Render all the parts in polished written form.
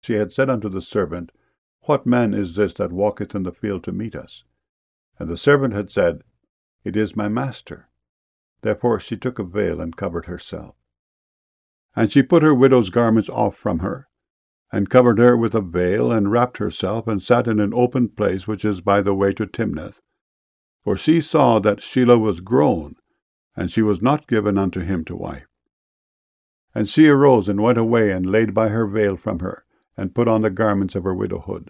she had said unto the servant, What man is this that walketh in the field to meet us? And the servant had said, It is my master. Therefore she took a veil and covered herself. And she put her widow's garments off from her, and covered her with a veil, and wrapped herself, and sat in an open place which is by the way to Timnath. For she saw that Shelah was grown, and she was not given unto him to wife. And she arose and went away, and laid by her veil from her, and put on the garments of her widowhood.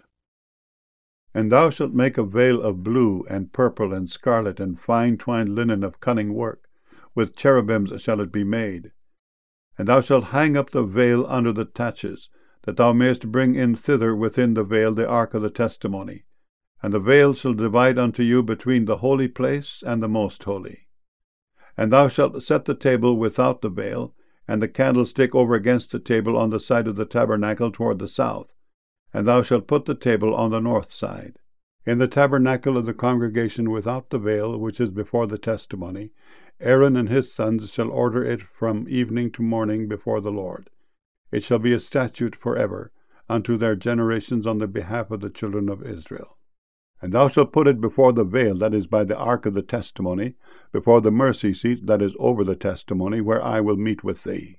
And thou shalt make a veil of blue, and purple, and scarlet, and fine twined linen of cunning work. With cherubims shall it be made. And thou shalt hang up the veil under the taches, that thou mayest bring in thither within the veil the ark of the testimony. And the veil shall divide unto you between the holy place and the most holy. And thou shalt set the table without the veil, and the candlestick over against the table on the side of the tabernacle toward the south. And thou shalt put the table on the north side. In the tabernacle of the congregation without the veil, which is before the testimony, Aaron and his sons shall order it from evening to morning before the Lord. It shall be a statute forever, unto their generations on the behalf of the children of Israel. And thou shalt put it before the veil that is by the ark of the testimony, before the mercy seat that is over the testimony, where I will meet with thee.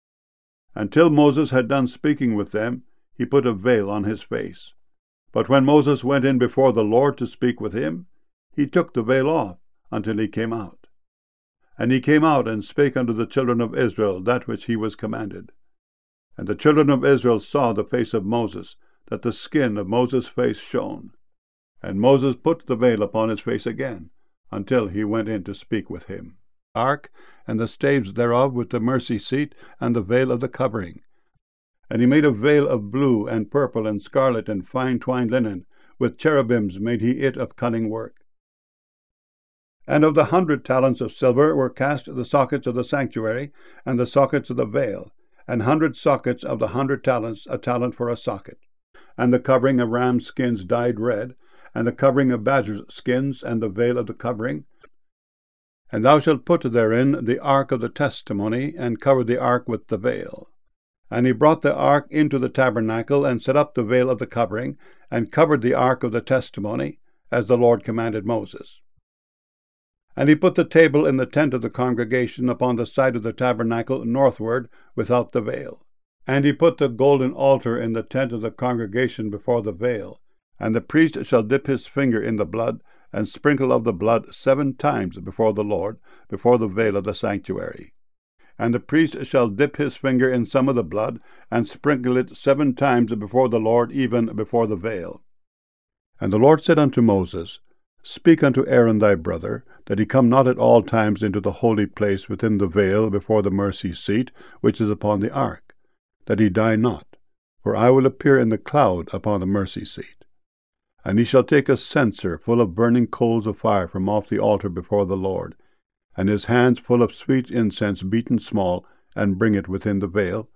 Until Moses had done speaking with them, he put a veil on his face. But when Moses went in before the Lord to speak with him, he took the veil off until he came out. And he came out and spake unto the children of Israel that which he was commanded. And the children of Israel saw the face of Moses, that the skin of Moses' face shone. And Moses put the veil upon his face again, until he went in to speak with him. Ark, and the staves thereof with the mercy seat, and the veil of the covering. And he made a veil of blue, and purple, and scarlet, and fine twined linen. With cherubims made he it of cunning work. And of the 100 talents of silver were cast the sockets of the sanctuary, and the sockets of the veil, and 100 sockets of the 100 talents, a talent for a socket. And the covering of rams' skins dyed red, and the covering of badgers' skins, and the veil of the covering. And thou shalt put therein the ark of the testimony, and cover the ark with the veil. And he brought the ark into the tabernacle, and set up the veil of the covering, and covered the ark of the testimony, as the Lord commanded Moses. And he put the table in the tent of the congregation upon the side of the tabernacle northward, without the veil. And he put the golden altar in the tent of the congregation before the veil. And the priest shall dip his finger in the blood, and sprinkle of the blood 7 times before the Lord, before the veil of the sanctuary. And the priest shall dip his finger in some of the blood, and sprinkle it 7 times before the Lord, even before the veil. And the Lord said unto Moses, Speak unto Aaron thy brother, that he come not at all times into the holy place within the veil before the mercy seat, which is upon the ark, that he die not, for I will appear in the cloud upon the mercy seat. And he shall take a censer full of burning coals of fire from off the altar before the Lord, and his hands full of sweet incense beaten small, and bring it within the veil.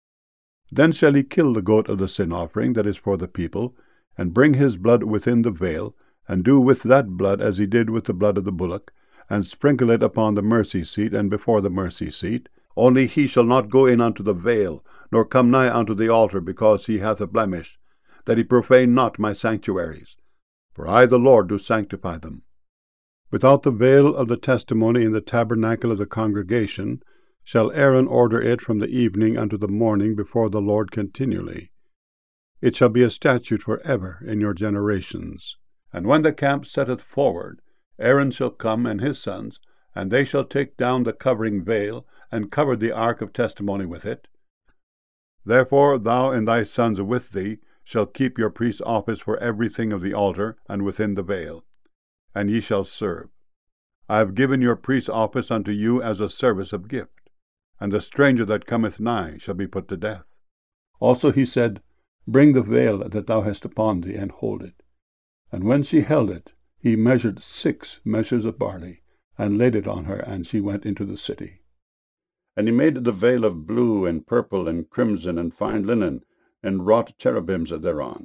Then shall he kill the goat of the sin offering that is for the people, and bring his blood within the veil, and do with that blood as he did with the blood of the bullock, and sprinkle it upon the mercy seat and before the mercy seat. Only he shall not go in unto the veil, nor come nigh unto the altar, because he hath a blemish, that he profane not my sanctuaries. For I the Lord do sanctify them. Without the veil of the testimony in the tabernacle of the congregation shall Aaron order it from the evening unto the morning before the Lord continually. It shall be a statute for ever in your generations. And when the camp setteth forward, Aaron shall come and his sons, and they shall take down the covering veil, and cover the ark of testimony with it. Therefore thou and thy sons with thee shall keep your priest's office for everything of the altar, and within the veil, and ye shall serve. I have given your priest's office unto you as a service of gift, and the stranger that cometh nigh shall be put to death. Also he said, Bring the veil that thou hast upon thee, and hold it. And when she held it, he measured 6 measures of barley, and laid it on her, and she went into the city. And he made the veil of blue, and purple, and crimson, and fine linen, and wrought cherubims thereon.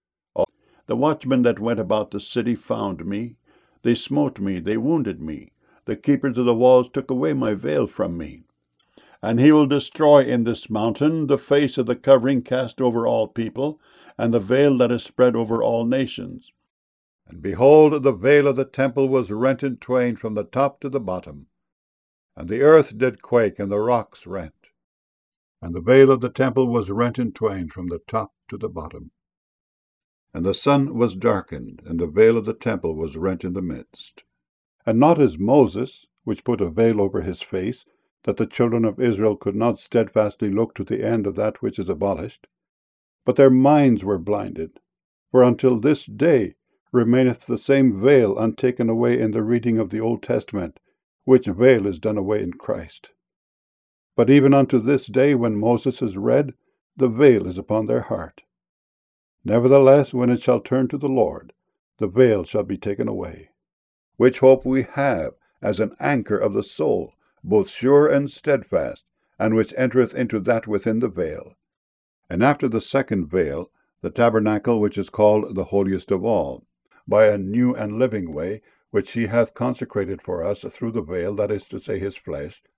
The watchmen that went about the city found me. They smote me, they wounded me. The keepers of the walls took away my veil from me. And he will destroy in this mountain the face of the covering cast over all people, and the veil that is spread over all nations. And behold, the veil of the temple was rent in twain from the top to the bottom. And the earth did quake, and the rocks rent. And the veil of the temple was rent in twain from the top to the bottom. And the sun was darkened, and the veil of the temple was rent in the midst. And not as Moses, which put a veil over his face, that the children of Israel could not steadfastly look to the end of that which is abolished, but their minds were blinded. For until this day remaineth the same veil untaken away in the reading of the Old Testament, which veil is done away in Christ. But even unto this day, when Moses is read, the veil is upon their heart. Nevertheless, when it shall turn to the Lord, the veil shall be taken away. Which hope we have as an anchor of the soul, both sure and steadfast, and which entereth into that within the veil. And after the second veil, the tabernacle which is called the holiest of all, by a new and living way, which he hath consecrated for us through the veil, that is to say, his flesh,